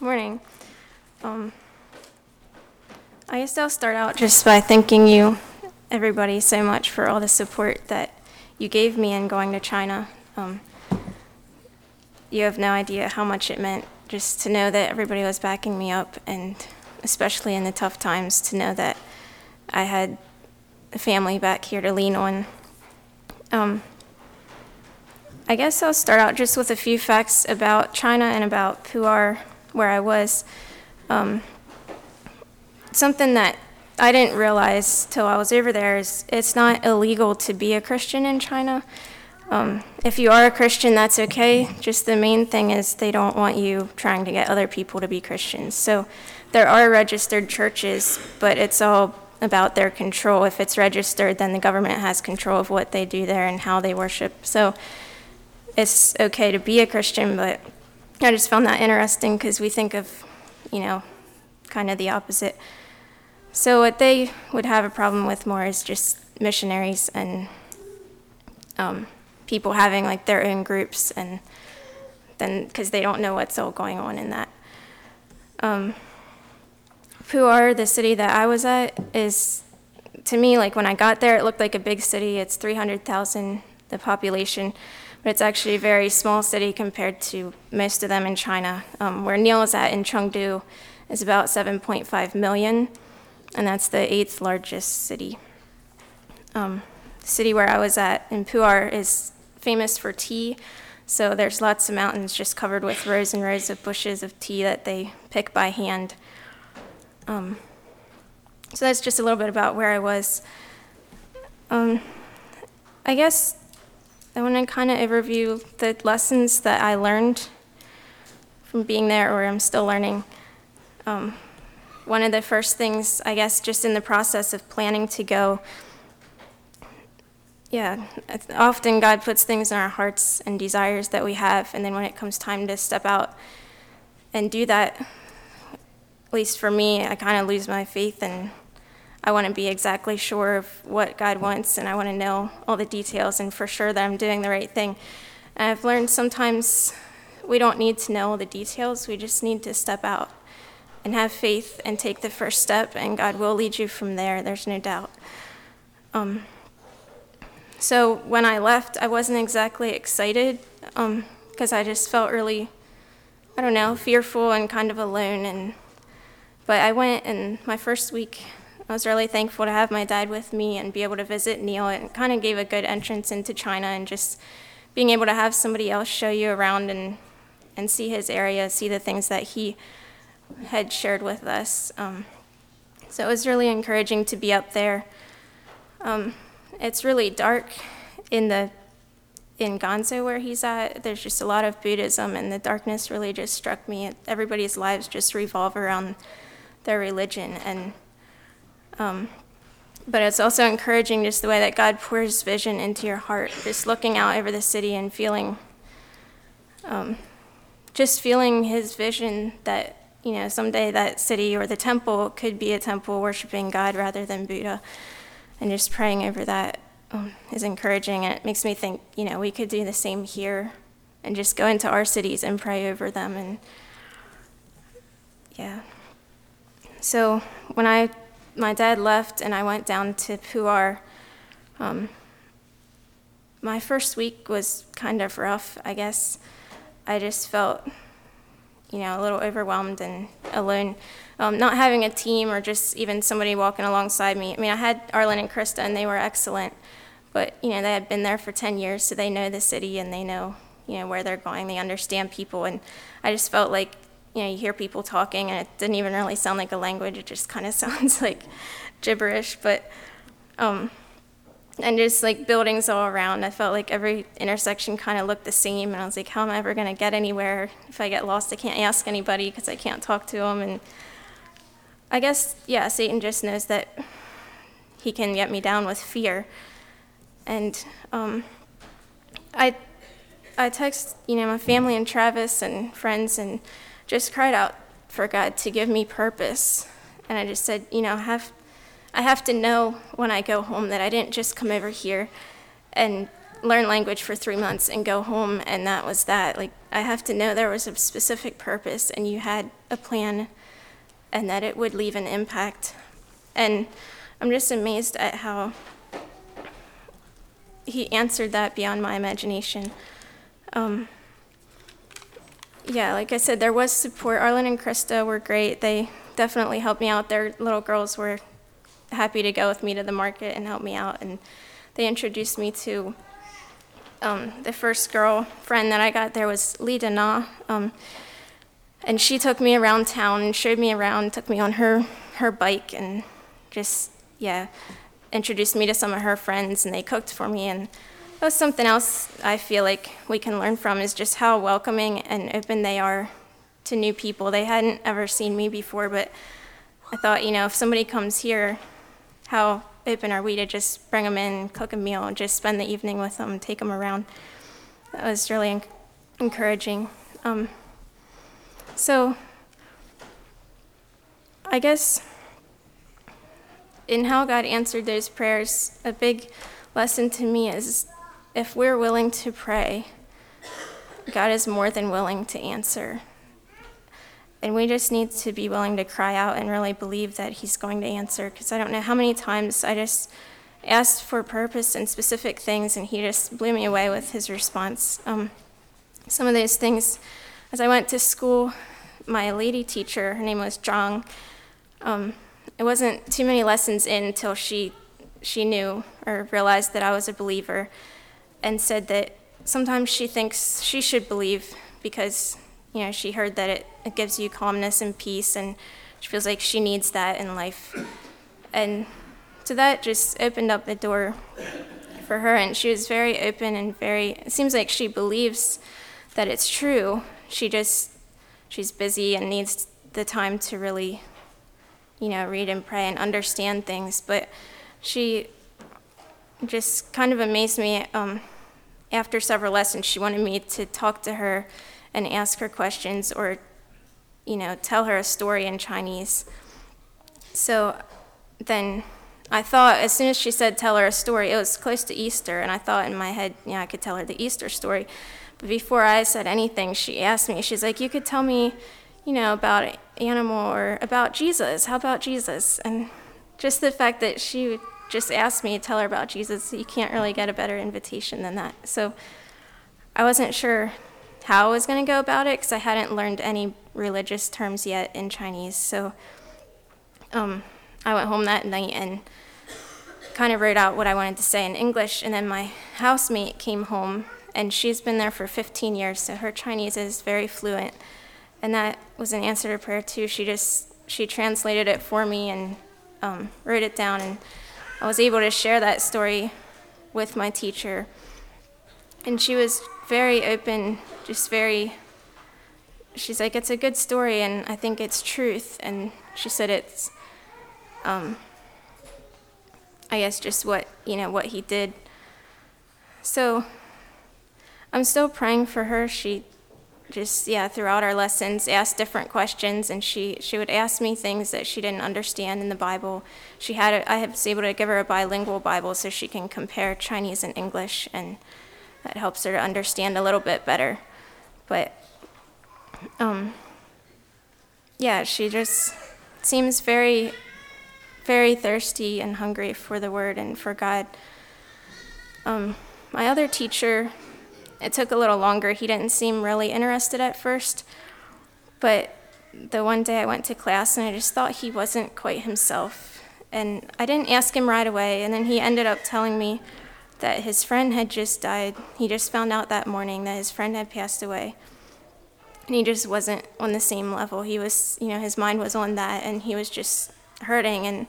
Morning. Um, I guess I'll start out just by thanking you, everybody, so much for all the support that you gave me in going to China. You have no idea how much it meant just to know that everybody was backing me up, and especially in the tough times, to know that I had a family back here to lean on. I guess I'll start out just with a few facts about China and about Pu'er, where I was. Something that I didn't realize till I was over there is it's not illegal to be a Christian in China. If you are a Christian, that's okay. Just the main thing is they don't want you trying to get other people to be Christians. So there are registered churches, but it's all about their control. If it's registered, then the government has control of what they do there and how they worship. So it's okay to be a Christian, but I just found that interesting because we think of, kind of the opposite. So what they would have a problem with more is just missionaries and people having like their own groups, and then because they don't know what's all going on in that. Pu'er, the city that I was at, is, to me, like when I got there, it looked like a big city. It's 300,000, the population, but it's actually a very small city compared to most of them in China. Where Neil is at in Chengdu is about 7.5 million, and that's the 8th largest city. The city where I was at in Pu'er is famous for tea, so there's lots of mountains just covered with rows and rows of bushes of tea that they pick by hand. So that's just a little bit about where I was. I guess I want to kind of overview the lessons that I learned from being there, or I'm still learning. One of the first things, I guess, just in the process of planning to go, often God puts things in our hearts and desires that we have, and then when it comes time to step out and do that, at least for me, I kind of lose my faith, and I want to be exactly sure of what God wants, and I want to know all the details and for sure that I'm doing the right thing. And I've learned sometimes we don't need to know all the details, we just need to step out and have faith and take the first step, and God will lead you from there, there's no doubt. So when I left, I wasn't exactly excited because I just felt really, fearful and kind of alone. But I went, and my first week, I was really thankful to have my dad with me and be able to visit Neil. It kind of gave a good entrance into China, and just being able to have somebody else show you around and see his area, see the things that he had shared with us. So it was really encouraging to be up there. It's really dark in Ganzhou where he's at. There's just a lot of Buddhism, and the darkness really just struck me. Everybody's lives just revolve around their religion, and but it's also encouraging just the way that God pours vision into your heart, just looking out over the city and feeling his vision that someday that city or the temple could be a temple worshiping God rather than Buddha. And just praying over that is encouraging, and it makes me think, we could do the same here and just go into our cities and pray over them. And so when my dad left and I went down to Pu'er, my first week was kind of rough, I guess. I just felt, a little overwhelmed and alone. Not having a team or just even somebody walking alongside me. I had Arlen and Krista, and they were excellent, but, they had been there for 10 years, so they know the city, and they know, where they're going. They understand people, and I just felt like, you hear people talking, and it didn't even really sound like a language. It just kind of sounds like gibberish, but, and just like buildings all around. I felt like every intersection kind of looked the same, and I was like, how am I ever going to get anywhere? If I get lost, I can't ask anybody because I can't talk to them. And I guess, Satan just knows that he can get me down with fear. And I text, my family and Travis and friends, and just cried out for God to give me purpose. And I just said, I have to know when I go home that I didn't just come over here and learn language for 3 months and go home, and that was that. Like, I have to know there was a specific purpose, and you had a plan, and that it would leave an impact. And I'm just amazed at how he answered that beyond my imagination. Yeah, like I said, there was support. Arlen and Krista were great. They definitely helped me out. Their little girls were happy to go with me to the market and help me out, and they introduced me to the first girl friend that I got there was Lee Dana, and she took me around town and showed me around, took me on her bike, and just, yeah, introduced me to some of her friends, and they cooked for me. And that was something else I feel like we can learn from, is just how welcoming and open they are to new people. They hadn't ever seen me before, but I thought, if somebody comes here, how open are we to just bring them in, cook a meal, and just spend the evening with them, take them around. That was really encouraging. So I guess in how God answered those prayers, a big lesson to me is if we're willing to pray, God is more than willing to answer. And we just need to be willing to cry out and really believe that he's going to answer, because I don't know how many times I just asked for purpose and specific things, and he just blew me away with his response. Some of those things, as I went to school, my lady teacher, her name was Zhang, it wasn't too many lessons in until she knew or realized that I was a believer, and said that sometimes she thinks she should believe because she heard that it gives you calmness and peace, and she feels like she needs that in life. And so that just opened up the door for her, and she was very open and it seems like she believes that it's true. She's busy and needs the time to really, read and pray and understand things. But she just kind of amazed me. After several lessons, she wanted me to talk to her and ask her questions, or, tell her a story in Chinese. So then I thought, as soon as she said tell her a story, it was close to Easter, and I thought in my head, I could tell her the Easter story. But before I said anything, she asked me, she's like, you could tell me, about an animal or about Jesus. How about Jesus? And just the fact that she would just ask me to tell her about Jesus, you can't really get a better invitation than that. So I wasn't sure how I was going to go about it, because I hadn't learned any religious terms yet in Chinese. So I went home that night and kind of wrote out what I wanted to say in English, and then my housemate came home, and she's been there for 15 years, so her Chinese is very fluent, and that was an answer to prayer too. She translated it for me and wrote it down, and I was able to share that story with my teacher, and she was very open, she's like, it's a good story, and I think it's truth, and she said it's, I guess just what he did. So I'm still praying for her. She just, throughout our lessons, asked different questions, and she would ask me things that she didn't understand in the Bible. I was able to give her a bilingual Bible so she can compare Chinese and English, and that helps her to understand a little bit better. But, she just seems very, very thirsty and hungry for the Word and for God. My other teacher, it took a little longer. He didn't seem really interested at first, but the one day I went to class and I just thought he wasn't quite himself. And I didn't ask him right away, and then he ended up telling me that his friend had just died. He just found out that morning that his friend had passed away. And he just wasn't on the same level. He was, his mind was on that, and he was just hurting. And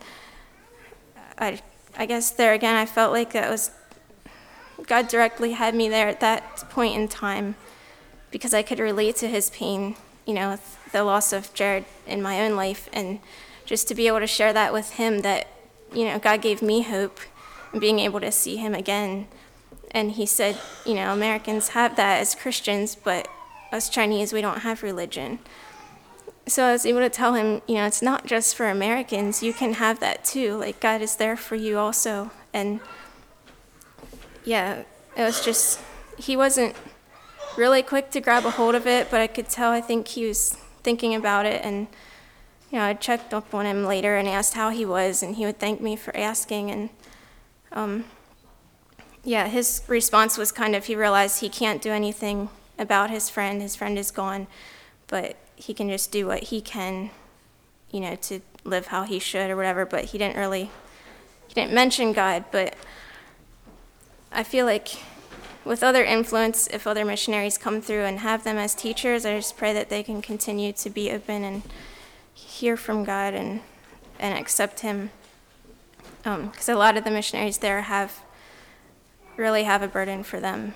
I guess there again, I felt like that was, God directly had me there at that point in time, because I could relate to his pain, with the loss of Jared in my own life, and just to be able to share that with him, that, God gave me hope and being able to see him again. And he said, Americans have that as Christians, but us Chinese, we don't have religion. So I was able to tell him, it's not just for Americans, you can have that too. Like, God is there for you also. And it was just, he wasn't really quick to grab a hold of it, but I could tell, I think he was thinking about it. And I checked up on him later and asked how he was, and he would thank me for asking. And his response was kind of, he realized he can't do anything about his friend. His friend is gone, but he can just do what he can, to live how he should or whatever. But he didn't mention God. But I feel like with other influence, if other missionaries come through and have them as teachers, I just pray that they can continue to be open and hear from God and accept him. Because a lot of the missionaries there really have a burden for them.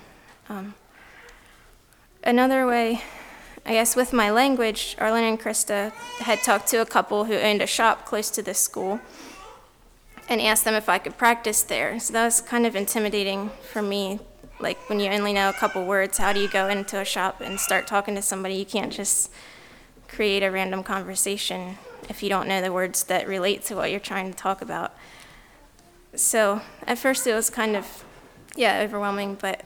Another way, I guess, with my language, Arlen and Krista had talked to a couple who owned a shop close to this school and asked them if I could practice there. So that was kind of intimidating for me. Like, when you only know a couple words, how do you go into a shop and start talking to somebody? You can't just create a random conversation if you don't know the words that relate to what you're trying to talk about. So at first it was kind of, overwhelming, but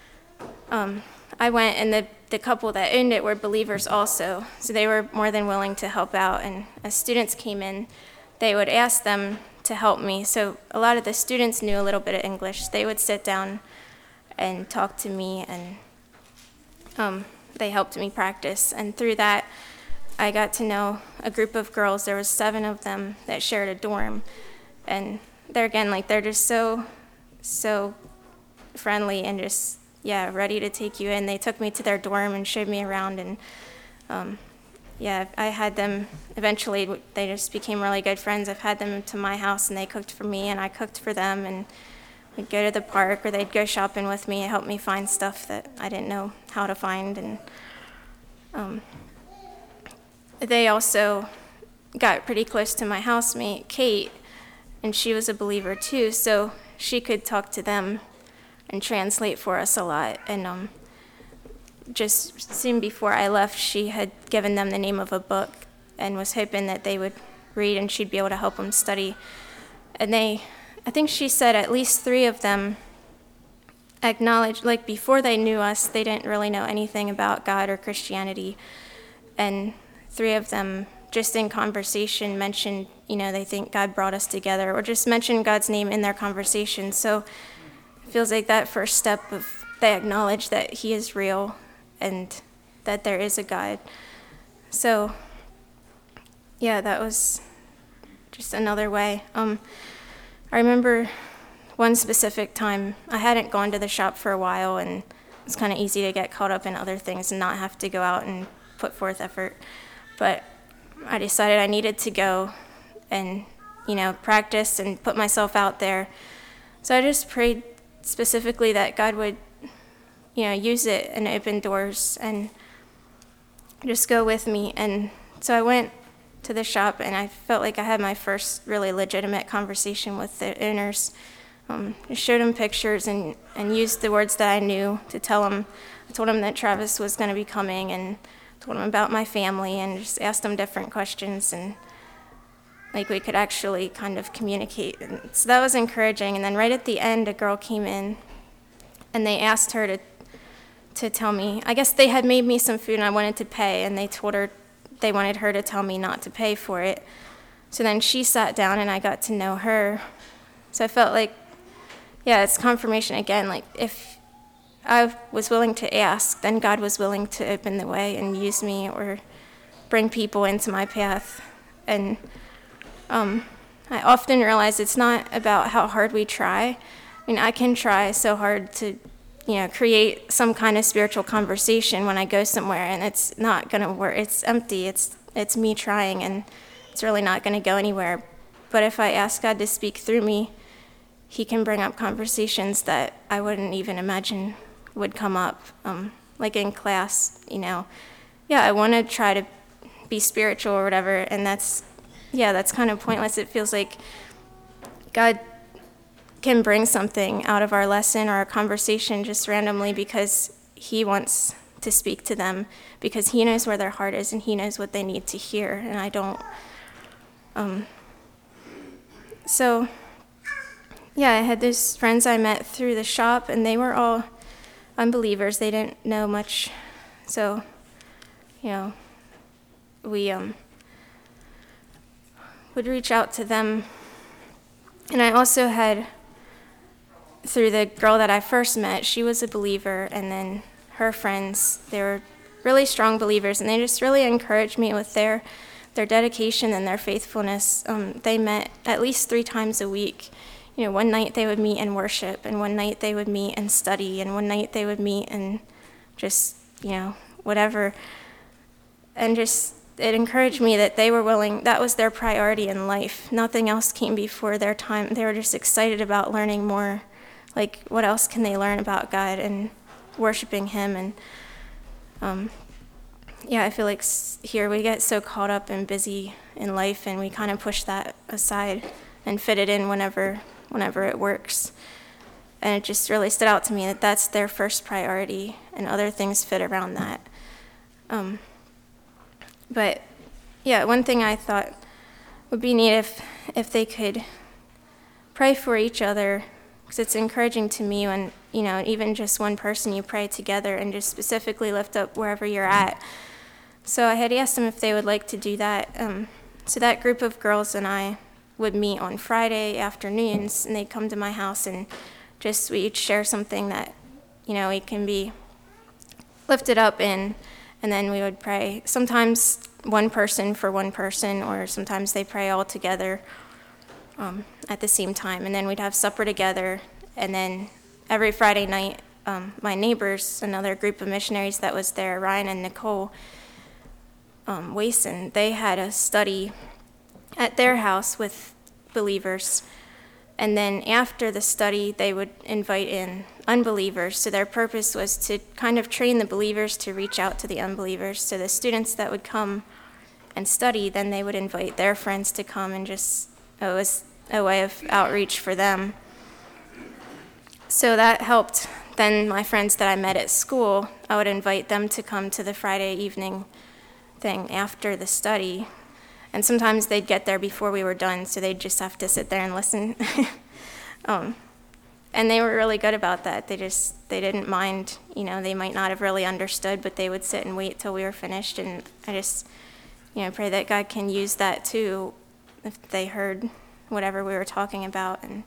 I went, and the couple that owned it were believers also, so they were more than willing to help out. And as students came in, they would ask them to help me. So a lot of the students knew a little bit of English. They would sit down and talk to me, and they helped me practice. And through that, I got to know a group of girls. There was 7 of them that shared a dorm, and they're just so friendly and just ready to take you in. They took me to their dorm and showed me around, and I had them eventually. They just became really good friends. I've had them to my house, and they cooked for me, and I cooked for them, and we'd go to the park, or they'd go shopping with me and help me find stuff that I didn't know how to find. And they also got pretty close to my housemate, Kate, and she was a believer too, so she could talk to them and translate for us a lot. And just soon before I left, she had given them the name of a book and was hoping that they would read, and she'd be able to help them study. And I think she said at least 3 of them acknowledged, like, before they knew us, they didn't really know anything about God or Christianity. And 3 of them, just in conversation, mentioned, they think God brought us together, or just mentioned God's name in their conversation. So it feels like that first step of, they acknowledge that he is real and that there is a God. So, that was just another way. I remember one specific time, I hadn't gone to the shop for a while, and it's kind of easy to get caught up in other things and not have to go out and put forth effort. But I decided I needed to go and, practice and put myself out there. So I just prayed specifically that God would, use it and open doors and just go with me. And so I went to the shop, and I felt like I had my first really legitimate conversation with the owners. Just showed them pictures and used the words that I knew to tell them. I told them that Travis was going to be coming, and told them about my family, and just asked them different questions, and we could actually kind of communicate. And so that was encouraging. And then right at the end, a girl came in, and they asked her to tell me, I guess they had made me some food and I wanted to pay, and they told her they wanted her to tell me not to pay for it. So then she sat down, and I got to know her. So I felt like, it's confirmation again. If I was willing to ask, then God was willing to open the way and use me or bring people into my path. And I often realize it's not about how hard we try. I can try so hard to, create some kind of spiritual conversation when I go somewhere, and it's not going to work. It's empty. It's me trying, and it's really not going to go anywhere. But if I ask God to speak through me, he can bring up conversations that I wouldn't even imagine would come up. Like in class, I want to try to be spiritual or whatever, and that's kind of pointless. It feels like God can bring something out of our lesson or our conversation just randomly because he wants to speak to them, because he knows where their heart is and he knows what they need to hear, and I don't. So yeah, I had those friends I met through the shop, and they were all unbelievers. They didn't know much, so we would reach out to them. And I also had, through the girl that I first met, she was a believer, and then her friends, they were really strong believers, and they just really encouraged me with their dedication and their faithfulness. They met at least 3 times a week. One night they would meet and worship, and one night they would meet and study, and one night they would meet and just, whatever. And just, it encouraged me that they were willing, that was their priority in life. Nothing else came before their time. They were just excited about learning more. Like, what else can they learn about God and worshiping Him? And I feel like here we get so caught up and busy in life, and we kind of push that aside and fit it in whenever it works. And it just really stood out to me that that's their first priority, and other things fit around that. But yeah, one thing I thought would be neat if they could pray for each other, because it's encouraging to me when, even just one person, you pray together and just specifically lift up wherever you're at. So I had asked them if they would like to do that. So that group of girls and I would meet on Friday afternoons, and they'd come to my house, and just we'd share something that, we can be lifted up in, and then we would pray. Sometimes one person for one person, or sometimes they pray all together at the same time, and then we'd have supper together. And then every Friday night, my neighbors, another group of missionaries that was there, Ryan and Nicole Wason, they had a study at their house with believers. And then after the study, they would invite in unbelievers. So their purpose was to kind of train the believers to reach out to the unbelievers. So the students that would come and study, then they would invite their friends to come, and just, it was a way of outreach for them. So that helped. Then my friends that I met at school, I would invite them to come to the Friday evening thing after the study. And sometimes they'd get there before we were done, so they'd just have to sit there and listen. And they were really good about that. They didn't mind, they might not have really understood, but they would sit and wait till we were finished. And I just, pray that God can use that too, if they heard whatever we were talking about. And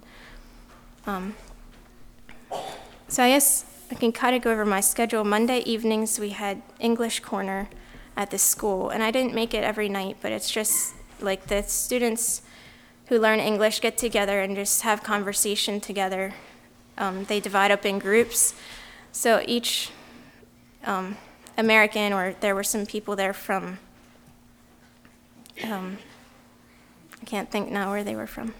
so I guess I can kind of go over my schedule. Monday evenings we had English Corner at the school, and I didn't make it every night, but it's just like the students who learn English get together and just have conversation together. They divide up in groups, so each American, or there were some people there from, I can't think now where they were from.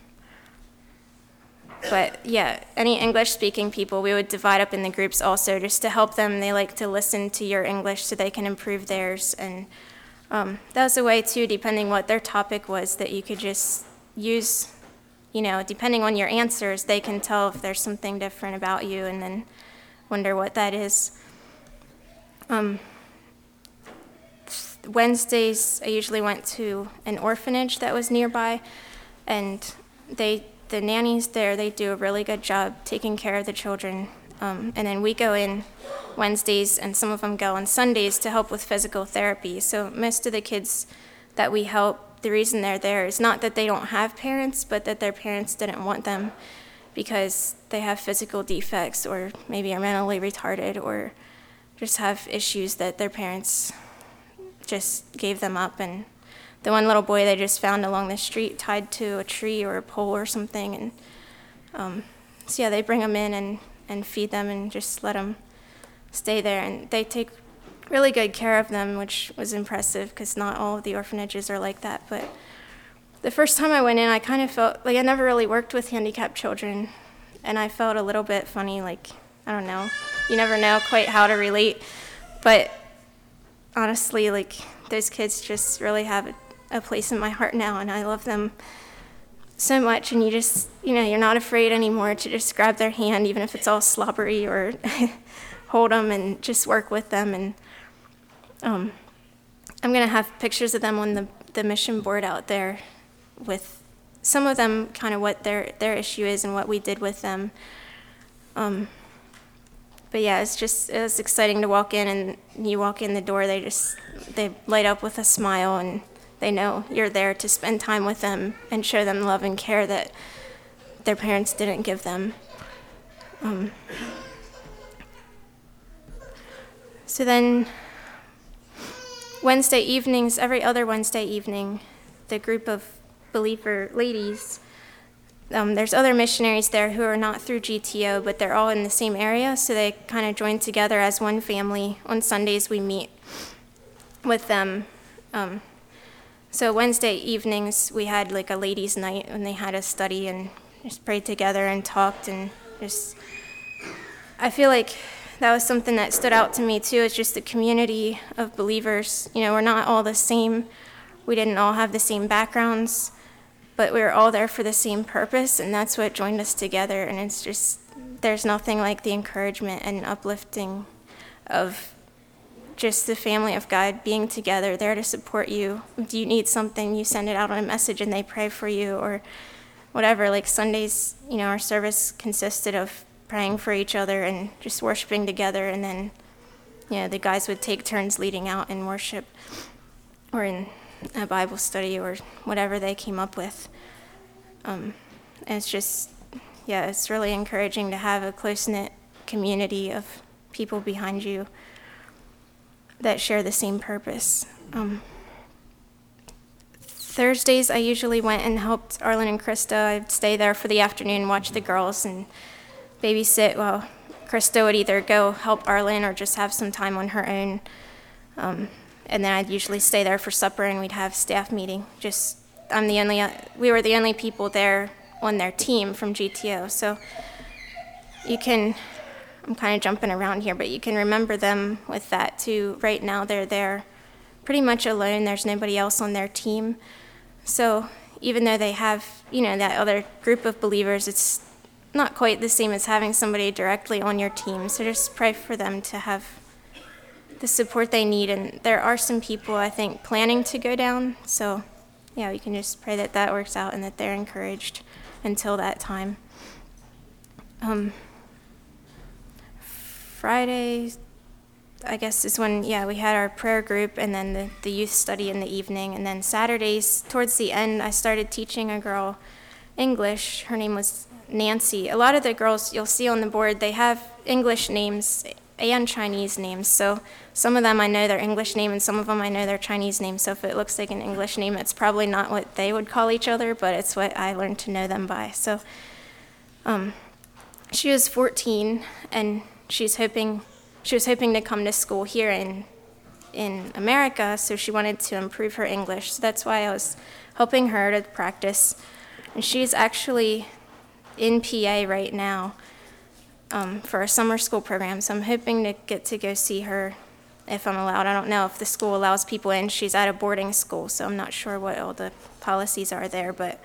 But yeah, any English-speaking people, we would divide up in the groups also, just to help them. They like to listen to your English so they can improve theirs. And that was a way too, depending what their topic was, that you could just use, depending on your answers, they can tell if there's something different about you, and then wonder what that is. Wednesdays, I usually went to an orphanage that was nearby, and the nannies there, they do a really good job taking care of the children. And then we go in Wednesdays, and some of them go on Sundays to help with physical therapy. So most of the kids that we help, the reason they're there is not that they don't have parents, but that their parents didn't want them because they have physical defects, or maybe are mentally retarded, or just have issues that their parents just gave them up. And the one little boy they just found along the street tied to a tree or a pole or something. And so yeah, they bring them in and feed them and just let them stay there. And they take really good care of them, which was impressive, because not all of the orphanages are like that. But the first time I went in, I kind of felt like I never really worked with handicapped children, and I felt a little bit funny, like, I don't know, you never know quite how to relate. But honestly, like, those kids just really have a place in my heart now, and I love them so much. And you just, you're not afraid anymore to just grab their hand, even if it's all slobbery, or hold them and just work with them. And I'm going to have pictures of them on the mission board out there with some of them kind of what their issue is and what we did with them. But yeah, it was exciting to walk in, and you walk in the door, they light up with a smile, and they know you're there to spend time with them and show them love and care that their parents didn't give them. So then Wednesday evenings, every other Wednesday evening, the group of believer ladies, there's other missionaries there who are not through GTO, but they're all in the same area, so they kind of join together as one family. On Sundays, we meet with them. So Wednesday evenings, we had like a ladies' night, and they had us study and just prayed together and talked, and I feel like that was something that stood out to me too. It's just the community of believers. We're not all the same. We didn't all have the same backgrounds, but we were all there for the same purpose, and that's what joined us together. And it's just, there's nothing like the encouragement and uplifting of just the family of God being together, there to support you. If you need something, you send it out on a message and they pray for you, or whatever. Like Sundays, our service consisted of praying for each other and just worshiping together, and then the guys would take turns leading out in worship or in a Bible study or whatever they came up with. And it's just, it's really encouraging to have a close-knit community of people behind you that share the same purpose. Thursdays, I usually went and helped Arlen and Krista. I'd stay there for the afternoon, watch the girls, and babysit while Krista would either go help Arlen or just have some time on her own. And then I'd usually stay there for supper, and we'd have staff meeting. We were the only people there on their team from GTO. So I'm kind of jumping around here, but you can remember them with that too. Right now, they're there pretty much alone. There's nobody else on their team. So even though they have, that other group of believers, it's not quite the same as having somebody directly on your team. So just pray for them to have the support they need. And there are some people, I think, planning to go down. So we can just pray that that works out and that they're encouraged until that time. Friday, I guess, is when, we had our prayer group and then the youth study in the evening. And then Saturdays, towards the end, I started teaching a girl English. Her name was Nancy. A lot of the girls you'll see on the board, they have English names and Chinese names. So some of them I know their English name, and some of them I know their Chinese name. So if it looks like an English name, it's probably not what they would call each other, but it's what I learned to know them by. So she was 14, and she was hoping to come to school here in America, so she wanted to improve her English. So that's why I was helping her to practice. And she's actually in PA right now for a summer school program, so I'm hoping to get to go see her if I'm allowed. I don't know if the school allows people in. She's at a boarding school, so I'm not sure what all the policies are there, but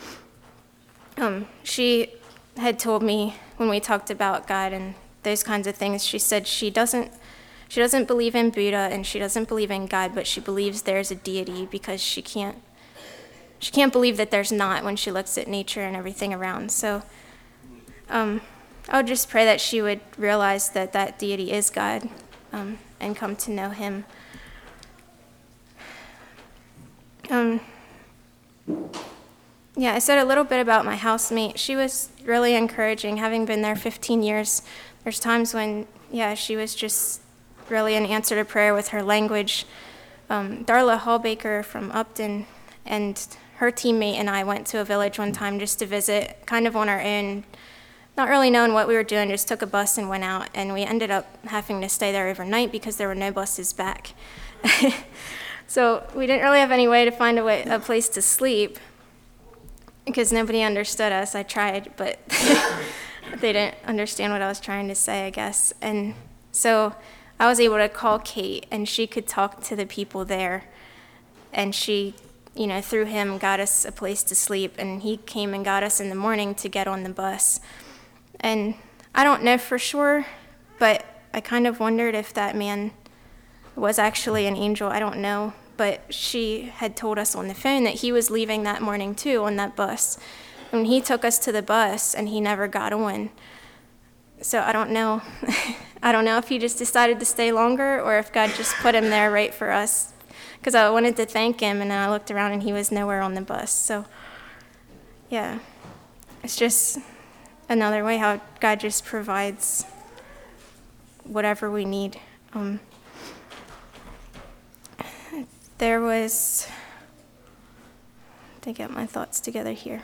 she had told me when we talked about God and those kinds of things, she said she doesn't believe in Buddha and she doesn't believe in God, but she believes there's a deity because she can't believe that there's not when she looks at nature and everything around. So I would just pray that she would realize that that deity is God and come to know him. I said a little bit about my housemate. She was really encouraging, having been there 15 years. There's times when, she was just really an answer to prayer with her language. Darla Hallbaker from Upton and her teammate and I went to a village one time just to visit, kind of on our own, not really knowing what we were doing, just took a bus and went out, and we ended up having to stay there overnight because there were no buses back. So we didn't really have any way to find a place to sleep because nobody understood us. I tried, but they didn't understand what I was trying to say, I guess. And so I was able to call Kate, and she could talk to the people there, and she, through him, got us a place to sleep, and he came and got us in the morning to get on the bus. And I don't know for sure, but I kind of wondered if that man was actually an angel. I don't know, but she had told us on the phone that he was leaving that morning too on that bus. And he took us to the bus and he never got on. So I don't know. I don't know if he just decided to stay longer or if God just put him there right for us. Because I wanted to thank him, and then I looked around and he was nowhere on the bus. So, yeah, it's just another way how God just provides whatever we need. There was, to get my thoughts together here.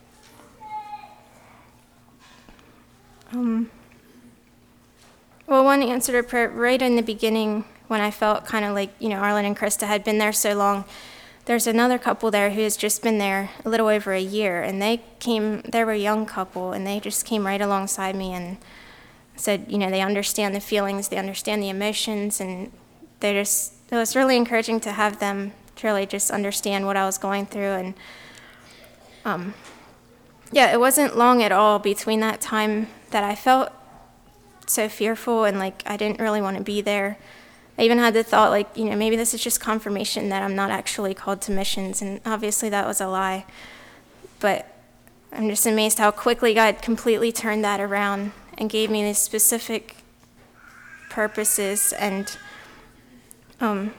Well, one answer to prayer right in the beginning when I felt kind of like, Arlen and Krista had been there so long. There's another couple there who has just been there a little over a year, and they were a young couple, and they just came right alongside me and said, they understand the feelings, they understand the emotions, and it was really encouraging to have them to really just understand what I was going through. And it wasn't long at all between that time that I felt so fearful and like I didn't really want to be there. I even had the thought like, maybe this is just confirmation that I'm not actually called to missions, and obviously that was a lie. But I'm just amazed how quickly God completely turned that around and gave me these specific purposes. And when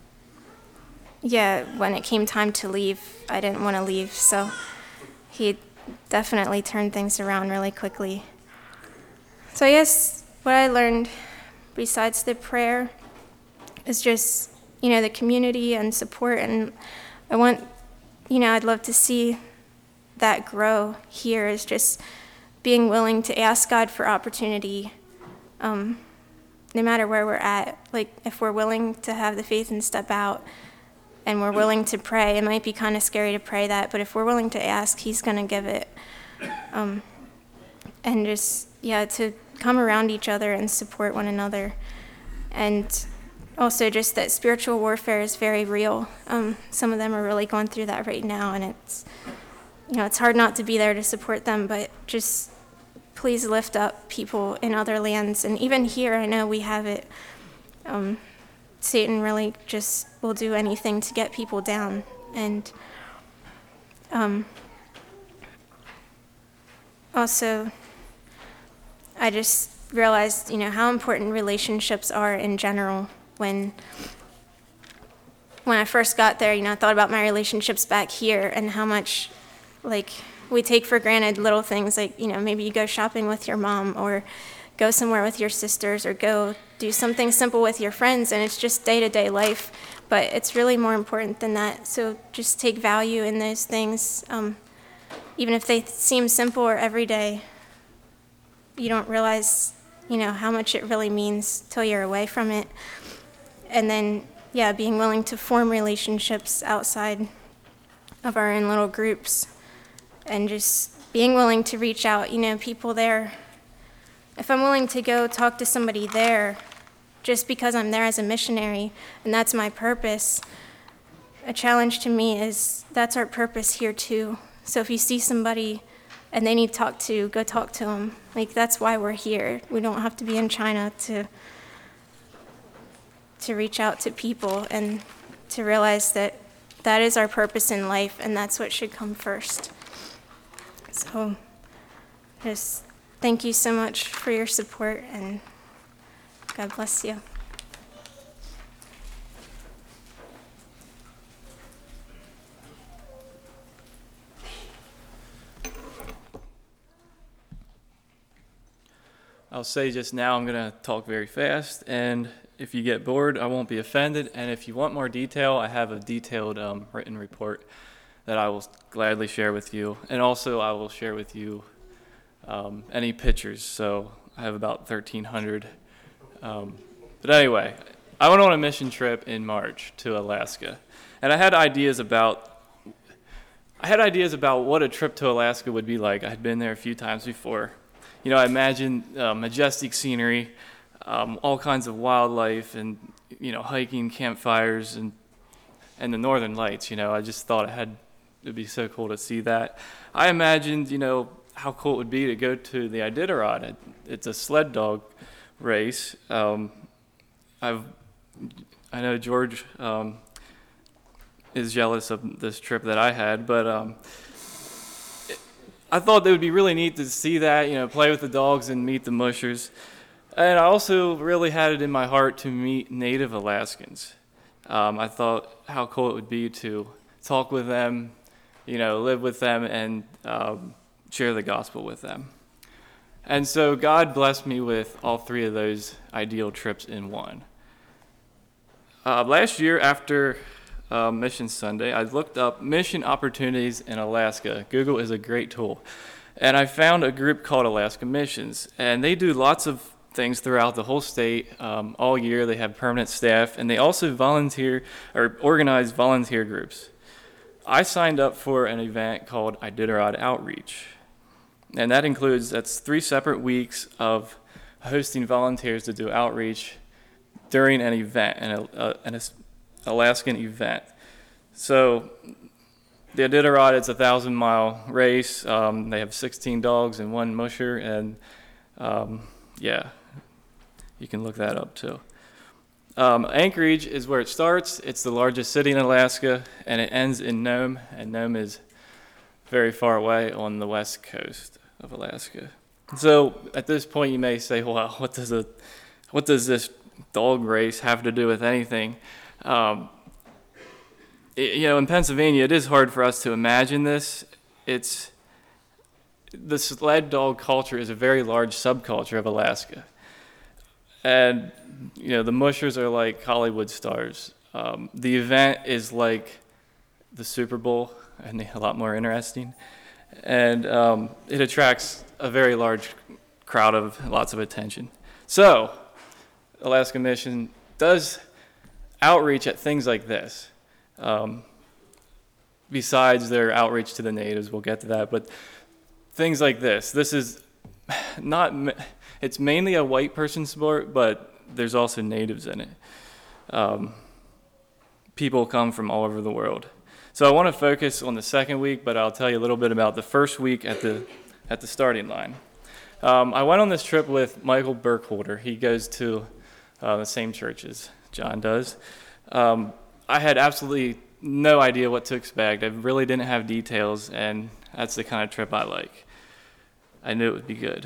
it came time to leave, I didn't want to leave, so he definitely turned things around really quickly. So I guess what I learned besides the prayer is just, the community and support. And I'd love to see that grow here, is just being willing to ask God for opportunity, no matter where we're at. Like, if we're willing to have the faith and step out and we're willing to pray, it might be kind of scary to pray that, but if we're willing to ask, he's going to give it. And just, to come around each other and support one another. And also just that spiritual warfare is very real. Some of them are really going through that right now, and it's hard not to be there to support them, but just please lift up people in other lands. And even here, I know we have it. Satan really just will do anything to get people down. And also, I just realized, how important relationships are in general. When I first got there, I thought about my relationships back here and how much, we take for granted little things like, maybe you go shopping with your mom or go somewhere with your sisters or go do something simple with your friends, and it's just day-to-day life. But it's really more important than that. So just take value in those things. Even if they seem simple or everyday, you don't realize, how much it really means till you're away from it. And then, being willing to form relationships outside of our own little groups, and just being willing to reach out, people there. If I'm willing to go talk to somebody there just because I'm there as a missionary and that's my purpose, a challenge to me is that's our purpose here too. So if you see somebody and they need talked to, go talk to them. That's why we're here. We don't have to be in China to reach out to people and to realize that that is our purpose in life, and that's what should come first. So just thank you so much for your support, and God bless you. I'll say just now I'm going to talk very fast, and if you get bored, I won't be offended. And if you want more detail, I have a detailed written report that I will gladly share with you. And also I will share with you any pictures. So I have about 1,300. But anyway, I went on a mission trip in March to Alaska, and I had ideas about what a trip to Alaska would be like. I had been there a few times before. I imagined majestic scenery, all kinds of wildlife, and hiking, campfires, and the northern lights. I just thought it'd be so cool to see that. I imagined how cool it would be to go to the Iditarod. It's a sled dog race. I know George is jealous of this trip that I had, but I thought it would be really neat to see that, play with the dogs and meet the mushers. And I also really had it in my heart to meet Native Alaskans. I thought how cool it would be to talk with them, live with them, and share the gospel with them. And so God blessed me with all three of those ideal trips in one. Last year, after Mission Sunday, I looked up mission opportunities in Alaska. Google is a great tool. And I found a group called Alaska Missions. And they do lots of things throughout the whole state. All year, they have permanent staff. And they also volunteer or organize volunteer groups. I signed up for an event called Iditarod Outreach. And that's 3 separate weeks of hosting volunteers to do outreach during an event, an Alaskan event. So the Iditarod, it's a 1,000-mile race. They have 16 dogs and 1 musher, and you can look that up too. Anchorage is where it starts. It's the largest city in Alaska, and it ends in Nome, and Nome is very far away on the west coast of Alaska. So at this point, you may say, "Well, what does this dog race have to do with anything?" In Pennsylvania, it is hard for us to imagine this. The sled dog culture is a very large subculture of Alaska. And, the mushers are like Hollywood stars. The event is like the Super Bowl, and a lot more interesting. And it attracts a very large crowd of lots of attention. So, Alaska Mission does outreach at things like this. Besides their outreach to the natives, we'll get to that, but things like this. This is it's mainly a white person sport, but there's also natives in it. People come from all over the world. So I want to focus on the second week, but I'll tell you a little bit about the first week at the starting line. I went on this trip with Michael Burkholder. He goes to the same church as John does. I had absolutely no idea what to expect. I really didn't have details, and that's the kind of trip I like. I knew it would be good.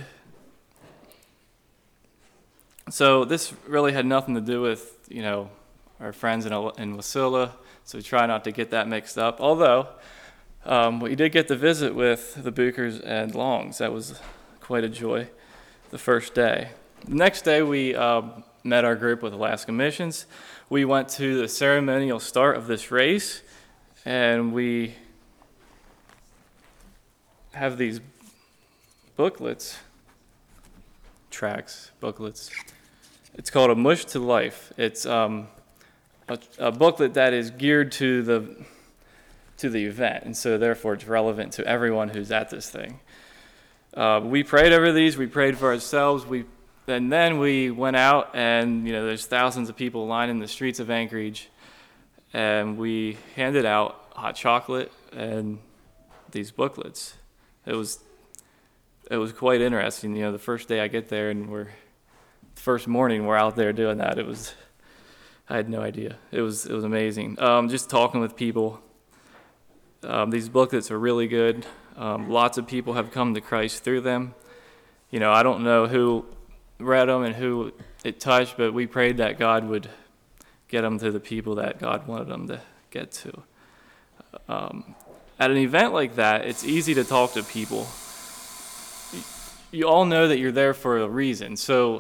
So this really had nothing to do with, our friends in Wasilla, so try not to get that mixed up. Although, we did get to visit with the Bookers and Longs. That was quite a joy the first day. The next day, we met our group with Alaska Missions. We went to the ceremonial start of this race, and we have these booklets. It's called A Mush to Life. It's a booklet that is geared to the event, and so therefore it's relevant to everyone who's at this thing. We prayed over these. We prayed for ourselves. And then we went out, and there's thousands of people lining the streets of Anchorage, and we handed out hot chocolate and these booklets. It was quite interesting. The first day I get there, and first morning we're out there doing that. I had no idea. It was amazing. Just talking with people. These booklets are really good. Lots of people have come to Christ through them. I don't know who read them and who it touched, but we prayed that God would get them to the people that God wanted them to get to. At an event like that, it's easy to talk to people. You all know that you're there for a reason, so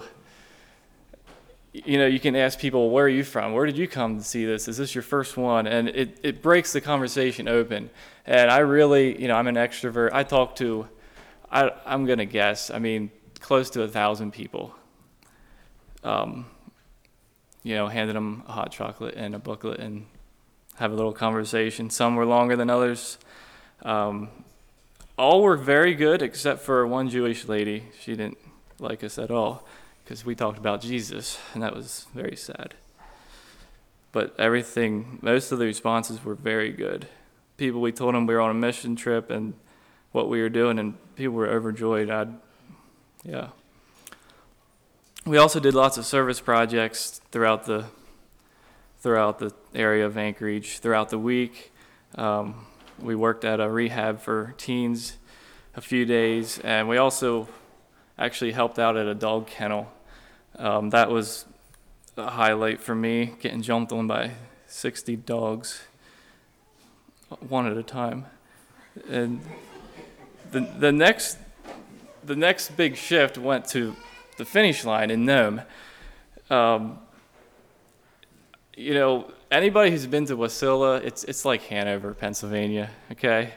you can ask people, where are you from? Where did you come to see this? Is this your first one? And it breaks the conversation open. And I really, I'm an extrovert. I talk to, I'm going to guess, close to 1,000 people. Handed them a hot chocolate and a booklet and have a little conversation. Some were longer than others. All were very good except for one Jewish lady. She didn't like us at all because we talked about Jesus, and that was very sad. But most of the responses were very good. We told them we were on a mission trip and what we were doing, and people were overjoyed. We also did lots of service projects throughout throughout the area of Anchorage throughout the week. We worked at a rehab for teens a few days, and we also actually helped out at a dog kennel. That was a highlight for me, getting jumped on by 60 dogs, one at a time. And the next big shift went to the finish line in Nome. Anybody who's been to Wasilla, it's like Hanover, Pennsylvania, okay?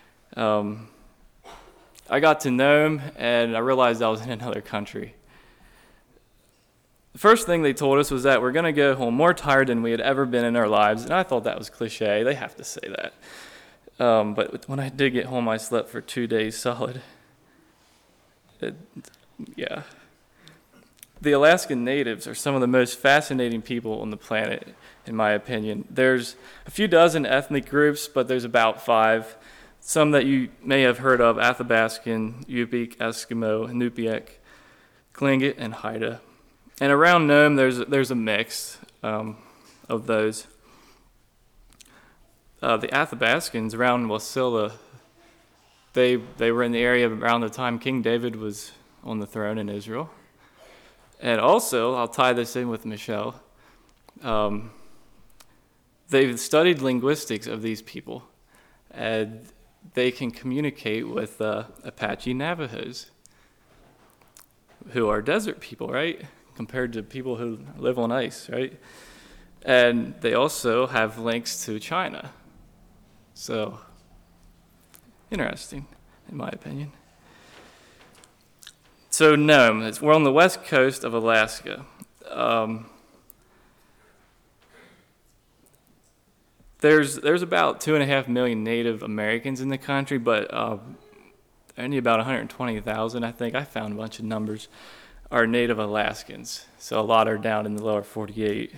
I got to Nome, and I realized I was in another country. The first thing they told us was that we're going to go home more tired than we had ever been in our lives, and I thought that was cliche. They have to say that. But when I did get home, I slept for 2 days solid. Yeah. The Alaskan Natives are some of the most fascinating people on the planet, in my opinion. There's a few dozen ethnic groups, but there's about 5. Some that you may have heard of: Athabaskan, Yupik, Eskimo, Inupiaq, Tlingit, and Haida. And around Nome, there's a mix of those. The Athabascans around Wasilla, they were in the area around the time King David was on the throne in Israel. And also, I'll tie this in with Michelle, they've studied linguistics of these people, and they can communicate with Apache Navajos, who are desert people, right? Compared to people who live on ice, right? And they also have links to China. So, interesting, in my opinion. So Nome, we're on the west coast of Alaska. There's about 2.5 million Native Americans in the country, but only about 120,000, I think. I found a bunch of numbers, are Native Alaskans. So a lot are down in the lower 48.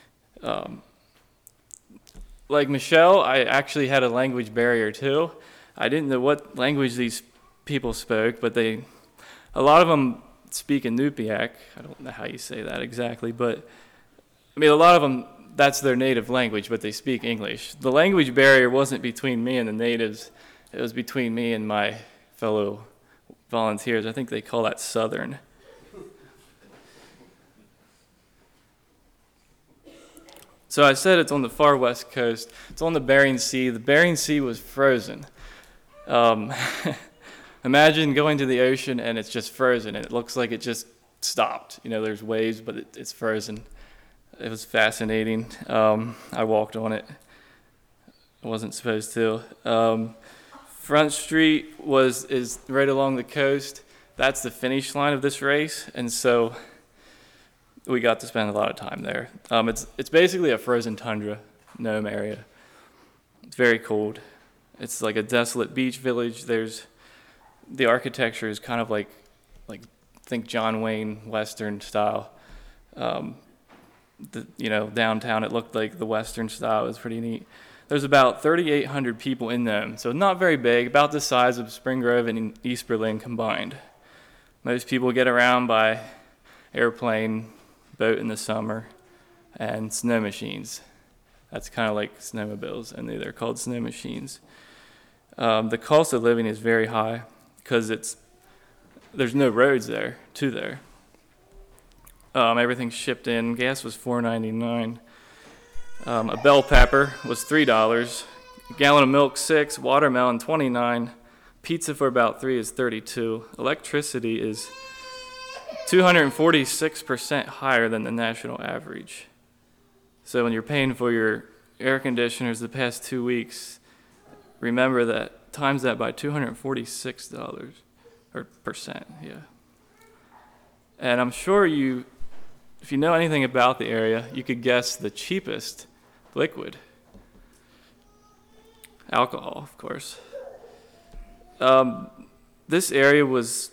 Like Michelle, I actually had a language barrier too. I didn't know what language these people spoke, but a lot of them speak Inupiaq. I don't know how you say that exactly, but I mean, a lot of them, that's their native language, but they speak English. The language barrier wasn't between me and the natives. It was between me and my fellow volunteers. I think they call that Southern. So I said it's on the far west coast. It's on the Bering Sea. The Bering Sea was frozen. Imagine going to the ocean and it's just frozen, and it looks like it just stopped. There's waves, but it's frozen. It was fascinating. I walked on it. I wasn't supposed to. Front Street is right along the coast. That's the finish line of this race, and so we got to spend a lot of time there. It's basically a frozen tundra, Nome area. It's very cold. It's like a desolate beach village. The architecture is kind of like think John Wayne Western style. Downtown it looked like the Western style. It was pretty neat. There's about 3,800 people in Nome, so not very big, about the size of Spring Grove and East Berlin combined. Most people get around by airplane, boat in the summer, and snow machines. That's kind of like snowmobiles, and they're called snow machines. The cost of living is very high because there's no roads there. Everything's shipped in. Gas was $4.99. A bell pepper was $3. A gallon of milk $6. Watermelon $29. Pizza for about $3 is $32. Electricity is 246% higher than the national average. So when you're paying for your air conditioners the past 2 weeks, remember that, times that by $246 or percent, yeah. And I'm sure if you know anything about the area, you could guess the cheapest liquid. Alcohol, of course. This area was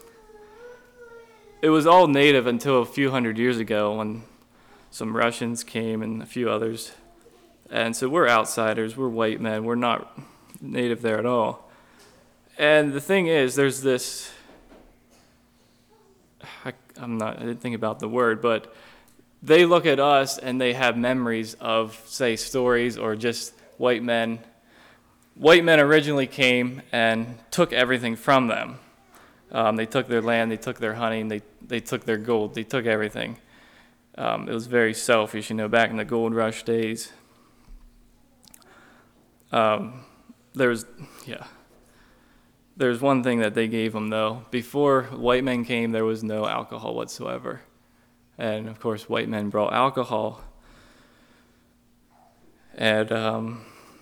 all native until a few hundred years ago when some Russians came and a few others. And so we're outsiders, we're white men, we're not native there at all. And the thing is, there's this, I didn't think about the word, but they look at us and they have memories of, say, stories or just white men. White men originally came and took everything from them. They took their land, they took their honey, they took their gold, they took everything. It was very selfish, back in the gold rush days. There's one thing that they gave them, though. Before white men came, there was no alcohol whatsoever. And, of course, white men brought alcohol. And,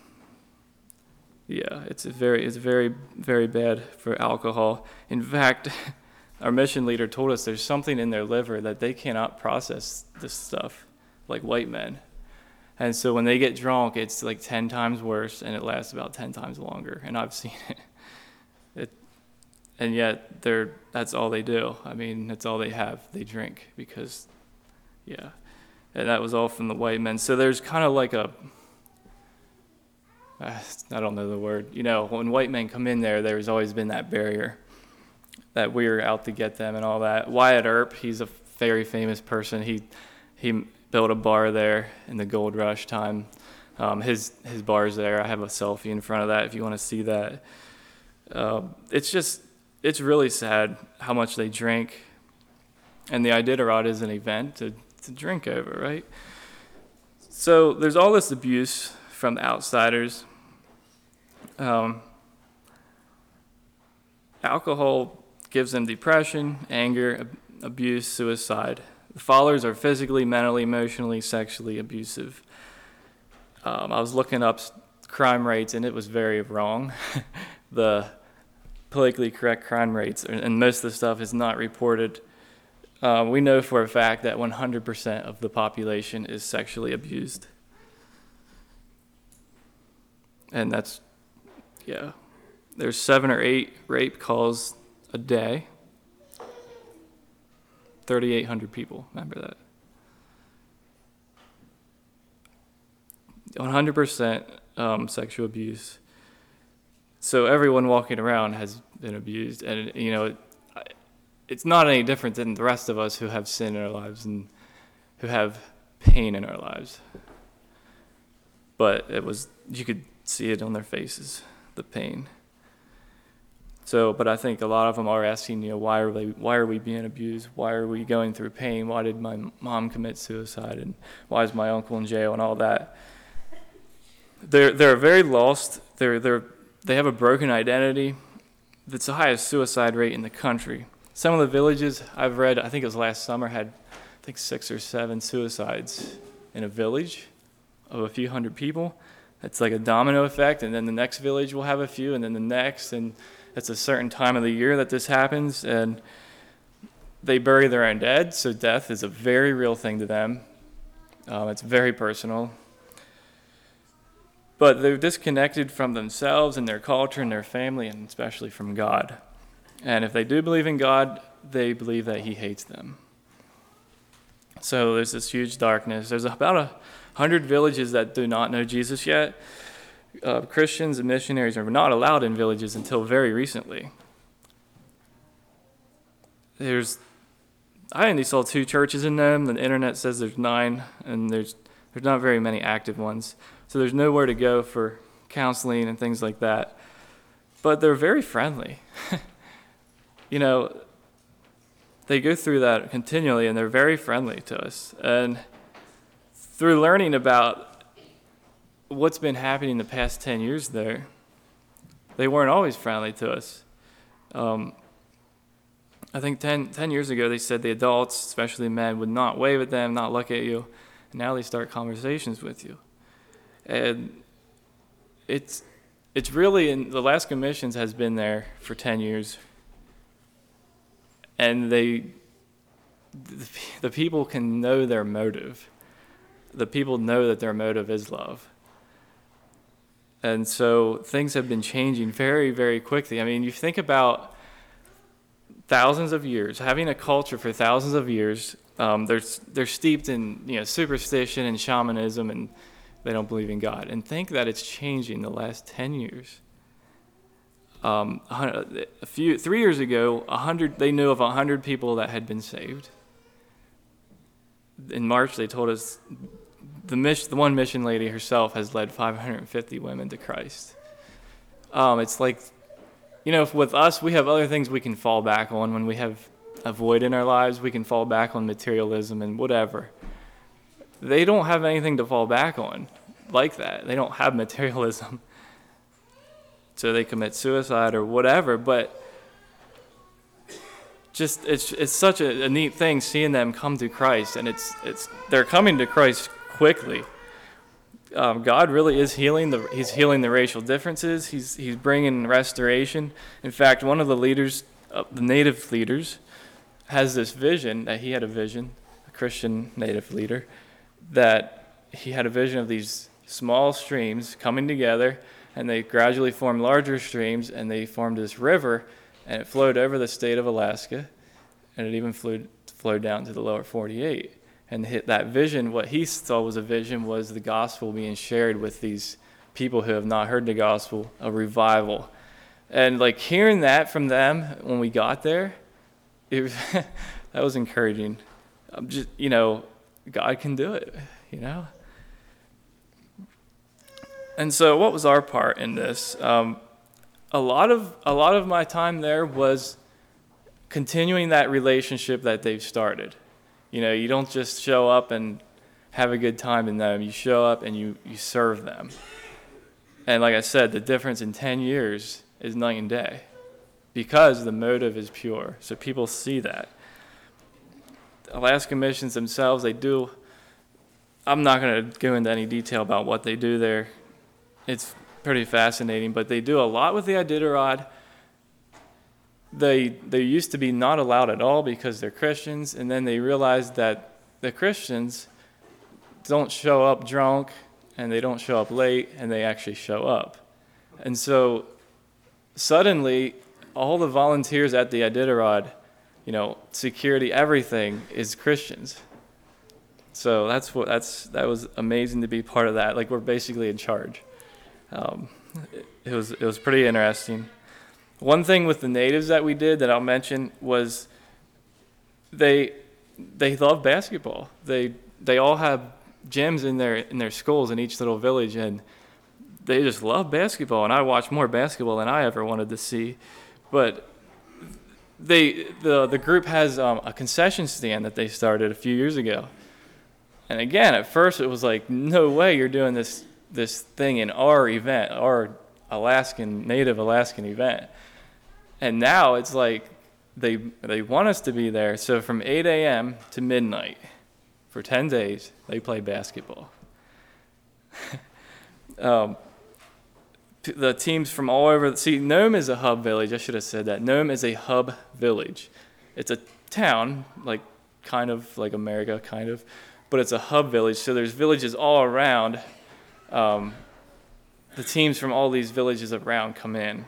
it's very, very bad for alcohol. In fact, our mission leader told us there's something in their liver that they cannot process this stuff like white men. And so when they get drunk, it's like 10 times worse, and it lasts about 10 times longer. And I've seen it. And yet that's all they do. That's all they have. They drink because, and that was all from the white men. So there's kind of like I don't know the word. When white men come in there's always been that barrier that we're out to get them and all that. Wyatt Earp, he's a very famous person. He built a bar there in the gold rush time. His bar's there. I have a selfie in front of that if you want to see that. It's really sad how much they drink. And the Iditarod is an event to drink over, right? So there's all this abuse from the outsiders. Alcohol gives them depression, anger, abuse, suicide. The followers are physically, mentally, emotionally, sexually abusive. I was looking up crime rates, and it was very wrong. The politically correct crime rates, and most of the stuff is not reported. We know for a fact that 100% of the population is sexually abused. And there's 7 or 8 rape calls a day. 3,800 people, remember that. 100% sexual abuse. So everyone walking around has been abused, and it's not any different than the rest of us who have sin in our lives and who have pain in our lives. But you could see it on their faces, the pain. So, but I think a lot of them are asking, why are we being abused? Why are we going through pain? Why did my mom commit suicide? And why is my uncle in jail and all that? They're very lost. They have a broken identity. It's the highest suicide rate in the country. Some of the villages I've read, I think it was last summer, had 6 or 7 suicides in a village of a few hundred people. It's like a domino effect, and then the next village will have a few, and then the next, and it's a certain time of the year that this happens, and they bury their own dead, so death is a very real thing to them. It's very personal. But they're disconnected from themselves and their culture and their family, and especially from God. And if they do believe in God, they believe that He hates them. So there's this huge darkness. There's about 100 villages that do not know Jesus yet. Christians and missionaries are not allowed in villages until very recently. I only saw 2 churches in them. The internet says there's 9, and there's not very many active ones. So there's nowhere to go for counseling and things like that. But they're very friendly. They go through that continually, and they're very friendly to us. And through learning about what's been happening the past 10 years there, they weren't always friendly to us. I think 10 years ago, they said the adults, especially men, would not wave at them, not look at you. And now they start conversations with you. And it's really, in the Alaska Missions has been there for 10 years. And the people can know their motive. The people know that their motive is love. And so things have been changing very, very quickly. You think about thousands of years, having a culture for thousands of years. They're steeped in superstition and shamanism, and they don't believe in God. And think that it's changing the last 10 years. 3 years ago, they knew of 100 people that had been saved. in March they told us the one mission lady herself has led 550 women to Christ. It's like, with us, we have other things we can fall back on. When we have a void in our lives, we can fall back on materialism and whatever. They don't have anything to fall back on like that. They don't have materialism. So they commit suicide or whatever, but just it's such a neat thing seeing them come to Christ, and they're coming to Christ quickly. God really is healing He's healing the racial differences. He's bringing restoration. In fact, one of the leaders, the native leaders, has this vision that he had a vision, a Christian native leader, that he had a vision of these small streams coming together, and they gradually formed larger streams, and they formed this river, and it flowed over the state of Alaska, and it even flowed down to the lower 48. And that vision, what he saw was a vision, was the gospel being shared with these people who have not heard the gospel, a revival. And like hearing that from them when we got there, that was encouraging. God can do it, And so what was our part in this? A lot of my time there was continuing that relationship that they've started. You don't just show up and have a good time in them. You show up and you serve them. And like I said, the difference in 10 years is night and day because the motive is pure. So people see that. Alaska Missions themselves, I'm not going to go into any detail about what they do there. It's pretty fascinating, but they do a lot with the Iditarod. They used to be not allowed at all because they're Christians, and then they realized that the Christians don't show up drunk, and they don't show up late, and they actually show up. And so suddenly, all the volunteers at the Iditarod, security, everything is Christians. So that was amazing to be part of that. Like, we're basically in charge. It was pretty interesting. One thing with the natives that we did that I'll mention was they love basketball. They all have gyms in their schools in each little village, and they just love basketball. And I watched more basketball than I ever wanted to see. But the group has a concession stand that they started a few years ago. And again, at first it was like, no way you're doing this thing in our event, our native Alaskan event. And now it's like they want us to be there. So from 8 a.m. to midnight for 10 days, they play basketball. The teams from all over. See, Nome is a hub village. I should have said that. Nome is a hub village. It's a town, kind of like America, kind of. But it's a hub village. So there's villages all around. The teams from all these villages around come in.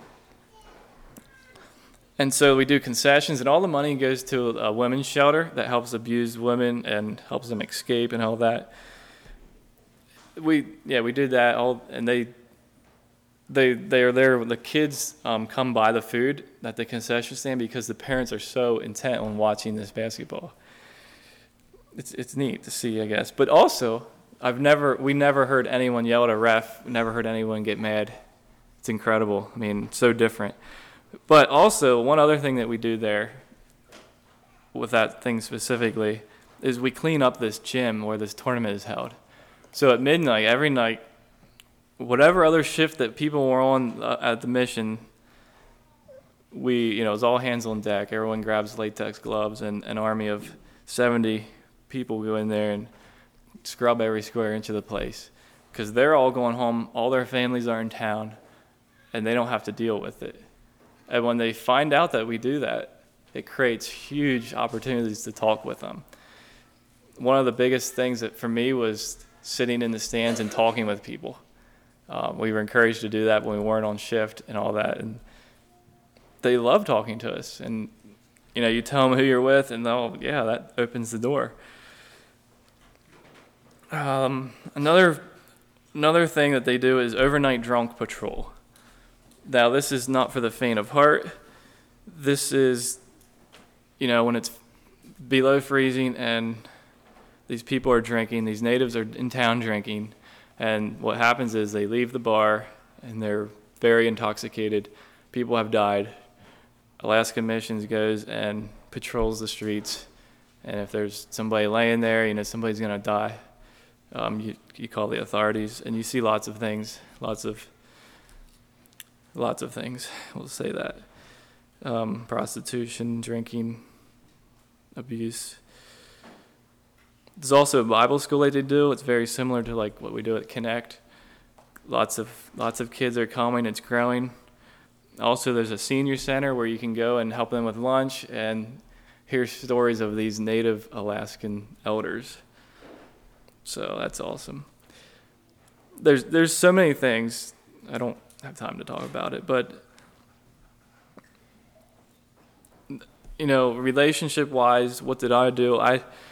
And so we do concessions, and all the money goes to a women's shelter that helps abused women and helps them escape and all that. We did that all, and they are there. The kids come buy the food at the concession stand because the parents are so intent on watching this basketball. It's neat to see, I guess. But also, we never heard anyone yell at a ref. Never heard anyone get mad. It's incredible. I mean, so different. But also, one other thing that we do there, with that thing specifically, is we clean up this gym where this tournament is held. So at midnight, every night, whatever other shift that people were on at the mission, it was all hands on deck. Everyone grabs latex gloves, and an army of 70 people go in there and scrub every square inch of the place. Because they're all going home, all their families are in town, and they don't have to deal with it. And when they find out that we do that, it creates huge opportunities to talk with them. One of the biggest things that for me was sitting in the stands and talking with people. We were encouraged to do that when we weren't on shift and all that. And they love talking to us. And, you tell them who you're with, and that opens the door. Another thing that they do is overnight drunk patrol. Now, this is not for the faint of heart. This is, when it's below freezing and these people are drinking, these natives are in town drinking, and what happens is they leave the bar and they're very intoxicated. People have died. Alaska Missions goes and patrols the streets, and if there's somebody laying there, somebody's going to die. You call the authorities, and you see lots of things, lots of things. We'll say that. Prostitution, drinking, abuse. There's also a Bible school they do. It's very similar to like what we do at Connect. Lots of kids are coming. It's growing. Also, there's a senior center where you can go and help them with lunch and hear stories of these native Alaskan elders. So that's awesome. There's so many things. I don't have time to talk about it, but relationship-wise, what did I do?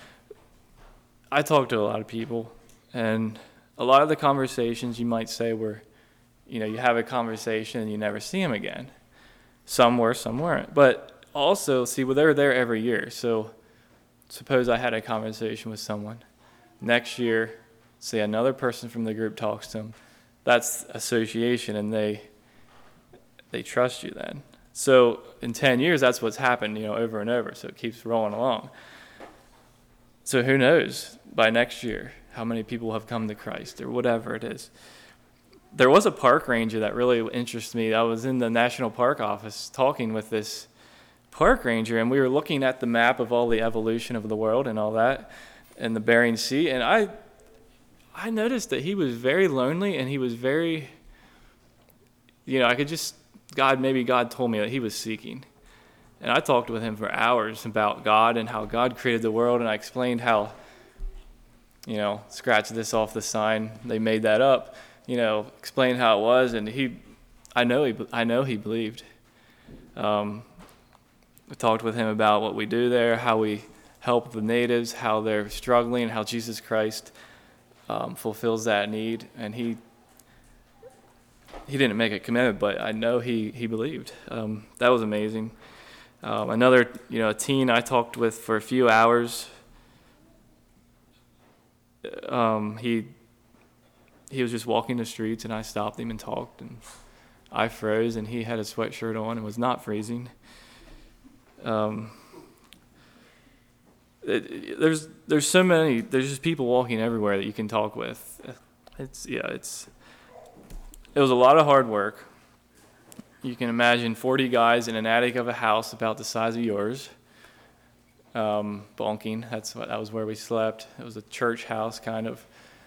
I talked to a lot of people, and a lot of the conversations you might say were, you have a conversation and you never see them again. Some were, some weren't. But also, they're there every year. So suppose I had a conversation with someone. Next year, say another person from the group talks to them. That's association, and they trust you then. So in 10 years, that's what's happened, over and over. So it keeps rolling along. So who knows by next year how many people have come to Christ or whatever it is. There was a park ranger that really interests me. I was in the National Park Office talking with this park ranger, and we were looking at the map of all the evolution of the world and all that, and the Bering Sea, and I noticed that he was very lonely, and he was very, I could just, maybe God told me that he was seeking. And I talked with him for hours about God and how God created the world, and I explained how, scratch this off the sign, they made that up, explain how it was, and I know he believed. I talked with him about what we do there, how we help the natives, how they're struggling, how Jesus Christ fulfills that need, and he didn't make a commitment, but I know he believed. That was amazing. Another, a teen I talked with for a few hours. He was just walking the streets, and I stopped him and talked, and I froze, and he had a sweatshirt on and was not freezing. There's so many. There's just people walking everywhere that you can talk with. It was a lot of hard work. You can imagine 40 guys in an attic of a house about the size of yours, bonking. That was where we slept. It was a church house, kind of.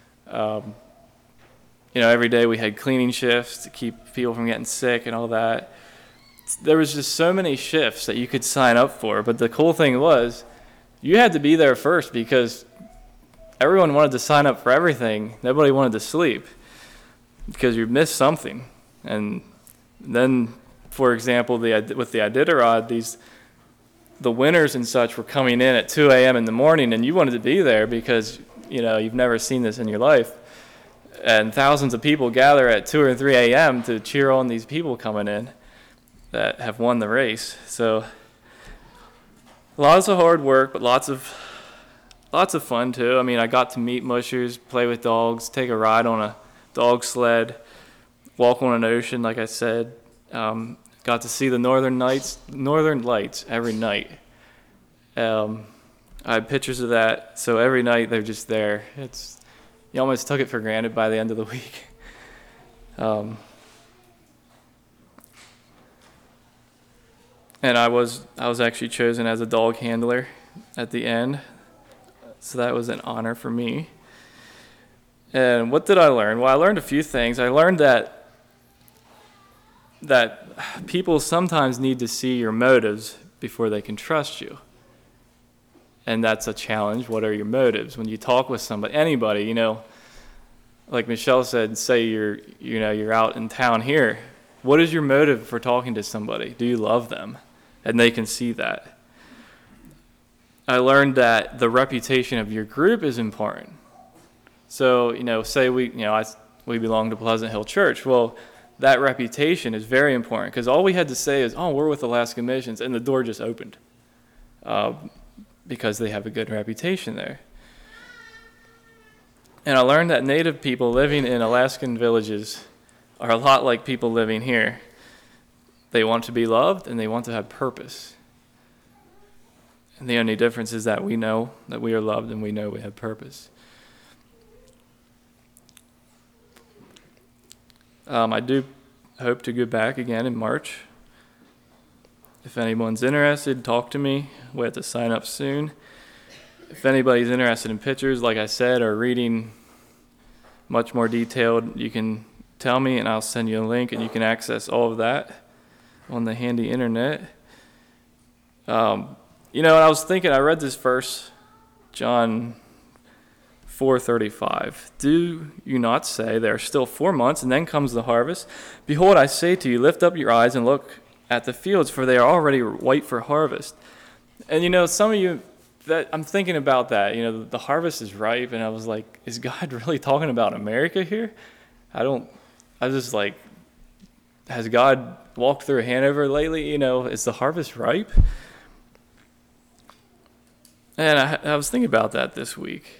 Every day we had cleaning shifts to keep people from getting sick and all that. There was just so many shifts that you could sign up for. But the cool thing was, you had to be there first because everyone wanted to sign up for everything. Nobody wanted to sleep because you missed something. And then, for example, with the Iditarod, the winners and such were coming in at 2 a.m. in the morning, and you wanted to be there because you've never seen this in your life. And thousands of people gather at 2 or 3 a.m. to cheer on these people coming in that have won the race. So lots of hard work, but lots of fun too. I mean, I got to meet mushers, play with dogs, take a ride on a dog sled, walk on an ocean, like I said. Got to see the northern lights every night. I had pictures of that, so every night they're just there. You almost took it for granted by the end of the week. And I was actually chosen as a dog handler at the end, so that was an honor for me. And what did I learn? Well, I learned a few things. I learned that people sometimes need to see your motives before they can trust you. And that's a challenge. What are your motives? When you talk with somebody, anybody, like Michelle said, say you're out in town here. What is your motive for talking to somebody? Do you love them? And they can see that. I learned that the reputation of your group is important. So, say we belong to Pleasant Hill Church. Well, that reputation is very important because all we had to say is, we're with Alaska Missions, and the door just opened because they have a good reputation there. And I learned that Native people living in Alaskan villages are a lot like people living here. They want to be loved and they want to have purpose. And the only difference is that we know that we are loved and we know we have purpose. I do hope to go back again in March. If anyone's interested, talk to me. We have to sign up soon. If anybody's interested in pictures, like I said, or reading much more detailed, you can tell me and I'll send you a link and you can access all of that on the handy internet. I was thinking, I read this verse, John 4:35. Do you not say, there are still 4 months and then comes the harvest? Behold, I say to you, lift up your eyes and look at the fields, for they are already white for harvest. And some of you, that I'm thinking about that, the harvest is ripe, and I was like, is God really talking about America here? I was just like, has God walked through Hanover lately? Is the harvest ripe? And I was thinking about that this week.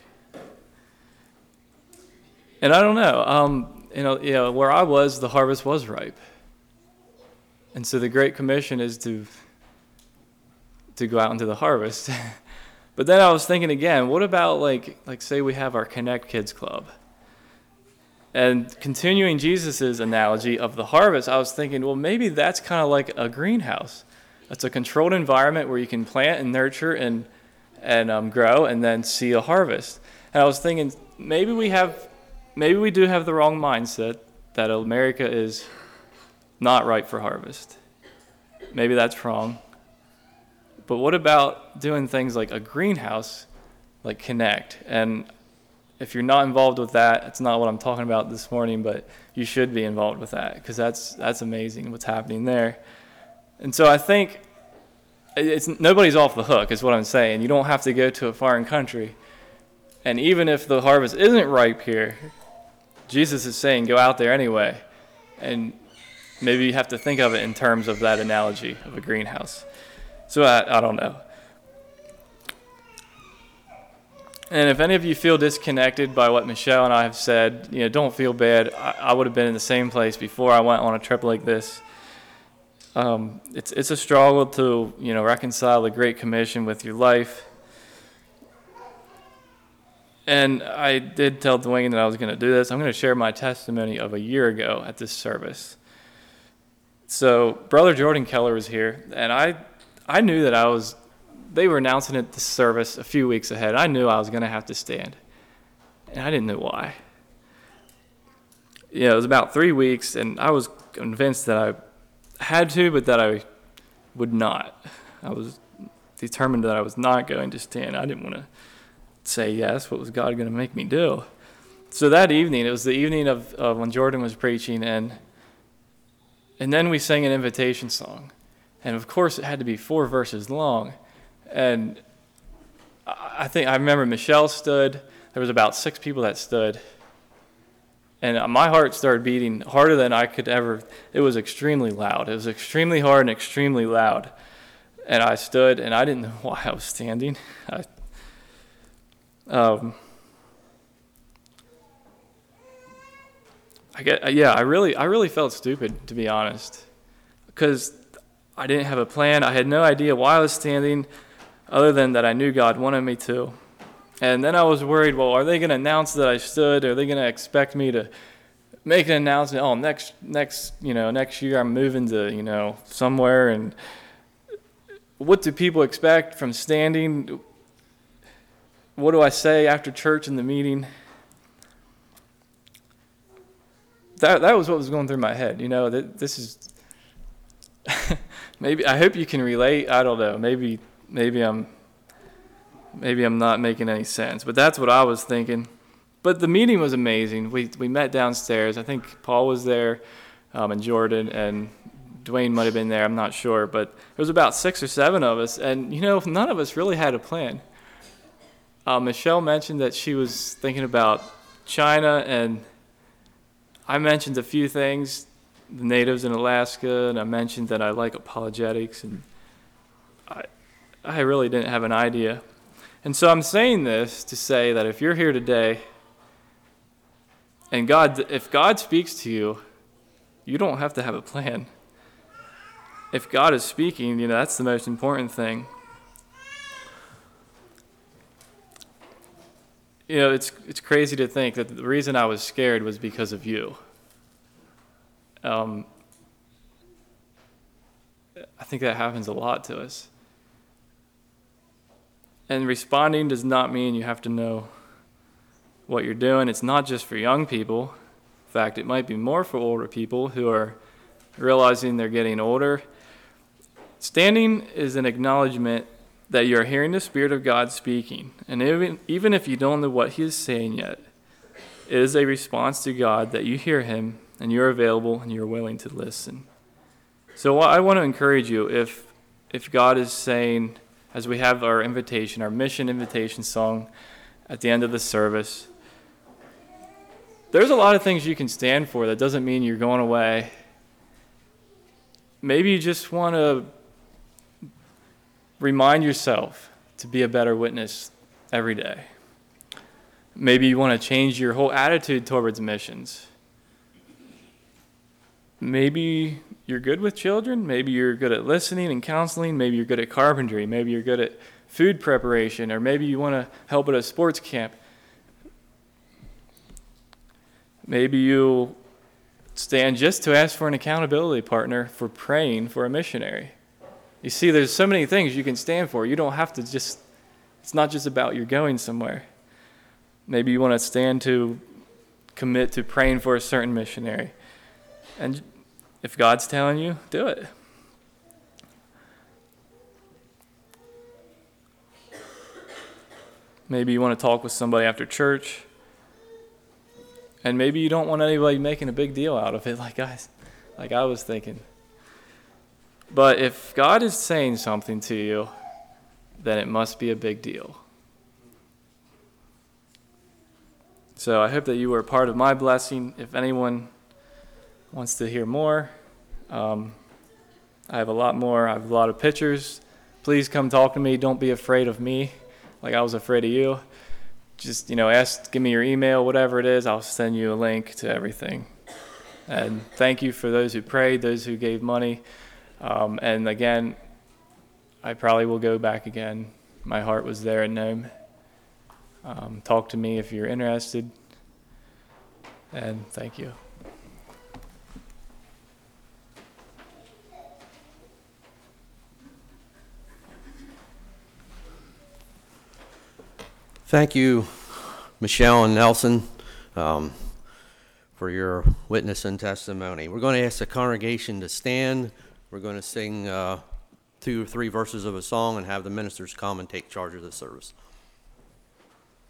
And I don't know, where I was, the harvest was ripe. And so the Great Commission is to go out into the harvest. But then I was thinking again, what about like say we have our Connect Kids Club? And continuing Jesus' analogy of the harvest, I was thinking, well, maybe that's kind of like a greenhouse. It's a controlled environment where you can plant and nurture and grow and then see a harvest. And I was thinking, maybe we do have the wrong mindset that America is not ripe for harvest. Maybe that's wrong. But what about doing things like a greenhouse, like Connect? And if you're not involved with that, it's not what I'm talking about this morning, but you should be involved with that because that's amazing what's happening there. And so I think nobody's off the hook is what I'm saying. You don't have to go to a foreign country. And even if the harvest isn't ripe here, Jesus is saying go out there anyway. And maybe you have to think of it in terms of that analogy of a greenhouse. So I don't know. And if any of you feel disconnected by what Michelle and I have said, don't feel bad. I would have been in the same place before I went on a trip like this. It's a struggle to reconcile the Great Commission with your life. And I did tell Dwayne that I was going to do this. I'm going to share my testimony of a year ago at this service. So Brother Jordan Keller was here, and I knew that they were announcing it this service a few weeks ahead. I knew I was going to have to stand, and I didn't know why. It was about 3 weeks, and I was convinced that I had to, but that I would not. I was determined that I was not going to stand. I didn't want to say yes. What was God going to make me do? So that evening, it was the evening of when Jordan was preaching, and then we sang an invitation song. And of course, it had to be 4 verses long. And I remember Michelle stood. There was about 6 people that stood. And my heart started beating harder than I could ever. It was extremely loud. It was extremely hard and extremely loud. And I stood, and I didn't know why I was standing. I really felt stupid, to be honest, because I didn't have a plan. I had no idea why I was standing, other than that I knew God wanted me to. And then I was worried, well, are they going to announce that I stood? Are they going to expect me to make an announcement? Oh, next year I'm moving to, somewhere. And what do people expect from standing? What do I say after church in the meeting? That was what was going through my head. This is maybe. I hope you can relate. I don't know. Maybe I'm not making any sense, but that's what I was thinking. But the meeting was amazing. We met downstairs. I think Paul was there, and Jordan, and Dwayne might have been there. I'm not sure, but there was about 6 or 7 of us, and none of us really had a plan. Michelle mentioned that she was thinking about China, and I mentioned a few things, the natives in Alaska, and I mentioned that I like apologetics, and I really didn't have an idea. And so I'm saying this to say that if you're here today And if God speaks to you, you don't have to have a plan. If God is speaking, that's the most important thing. It's crazy to think that the reason I was scared was because of you. I think that happens a lot to us. And responding does not mean you have to know what you're doing. It's not just for young people. In fact, it might be more for older people who are realizing they're getting older. Standing is an acknowledgement that you're hearing the Spirit of God speaking. And even if you don't know what He is saying yet, it is a response to God that you hear Him and you're available and you're willing to listen. So I want to encourage you, if God is saying, as we have our invitation, our mission invitation song at the end of the service, there's a lot of things you can stand for. That doesn't mean you're going away. Maybe you just want to remind yourself to be a better witness every day. Maybe you want to change your whole attitude towards missions. Maybe you're good with children. Maybe you're good at listening and counseling. Maybe you're good at carpentry. Maybe you're good at food preparation. Or maybe you want to help at a sports camp. Maybe you stand just to ask for an accountability partner for praying for a missionary. You see, there's so many things you can stand for. You don't have to it's not just about you're going somewhere. Maybe you want to stand to commit to praying for a certain missionary. And if God's telling you, do it. Maybe you want to talk with somebody after church. And maybe you don't want anybody making a big deal out of it like I was thinking. But if God is saying something to you, then it must be a big deal. So I hope that you were part of my blessing. If anyone wants to hear more, I have a lot more. I have a lot of pictures. Please come talk to me. Don't be afraid of me like I was afraid of you. Just, give me your email, whatever it is. I'll send you a link to everything. And thank you for those who prayed, those who gave money. And again, I probably will go back again. My heart was there at Nome. Talk to me if you're interested. And thank you. Thank you, Michelle and Nelson, for your witness and testimony. We're going to ask the congregation to stand. We're going to sing 2 or 3 verses of a song and have the ministers come and take charge of the service.